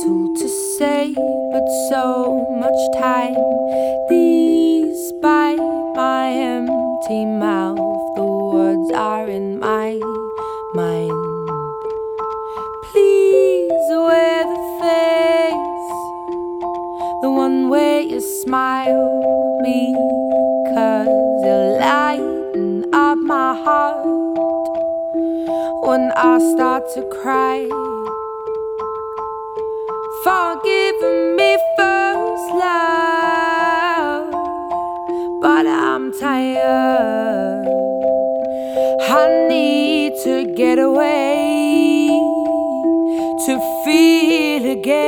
little to say, but so much time. Despite my empty mouth, the words are in my mind. Please wear the face, the one where you smile, because you lighten up my heart when I start to cry. Forgive me first, love, but I'm tired. I need to get away, to feel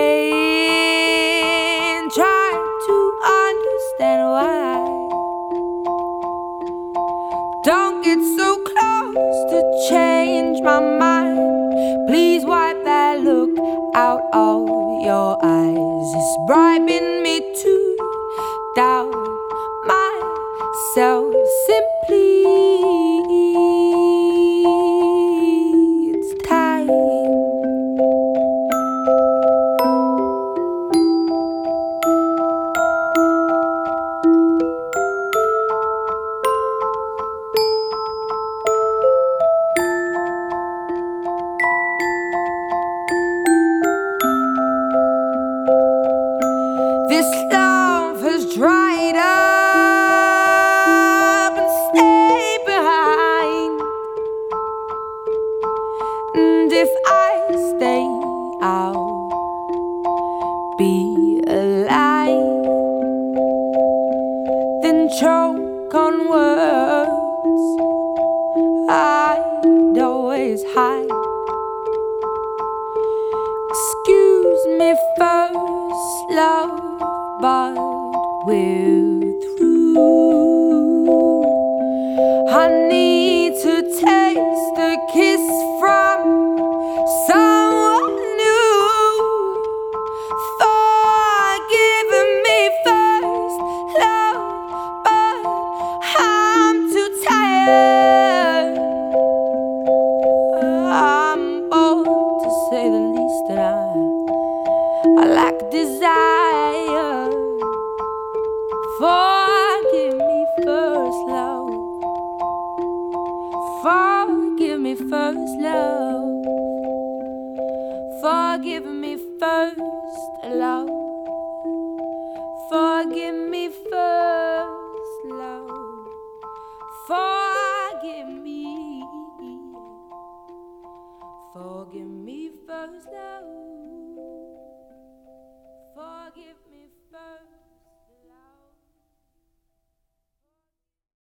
again. Try to understand why. Don't get so close to change my mind. Please wipe that look out of your eyes. It's bribing me to doubt myself. Simply, it's time. This love has dried up and stayed behind. And if I stay, I'll be alive. Then choke on words I'd always hide. Excuse me first, love, but we're through. I need to taste the kiss from someone new. Forgive me first, love, but I'm too tired. I'm bold to say the least, and I lack desire. Forgive me first, love. Forgive me first, love. Forgive me first, love. Forgive me first, love. Forgive me. Forgive me first, love. Forgive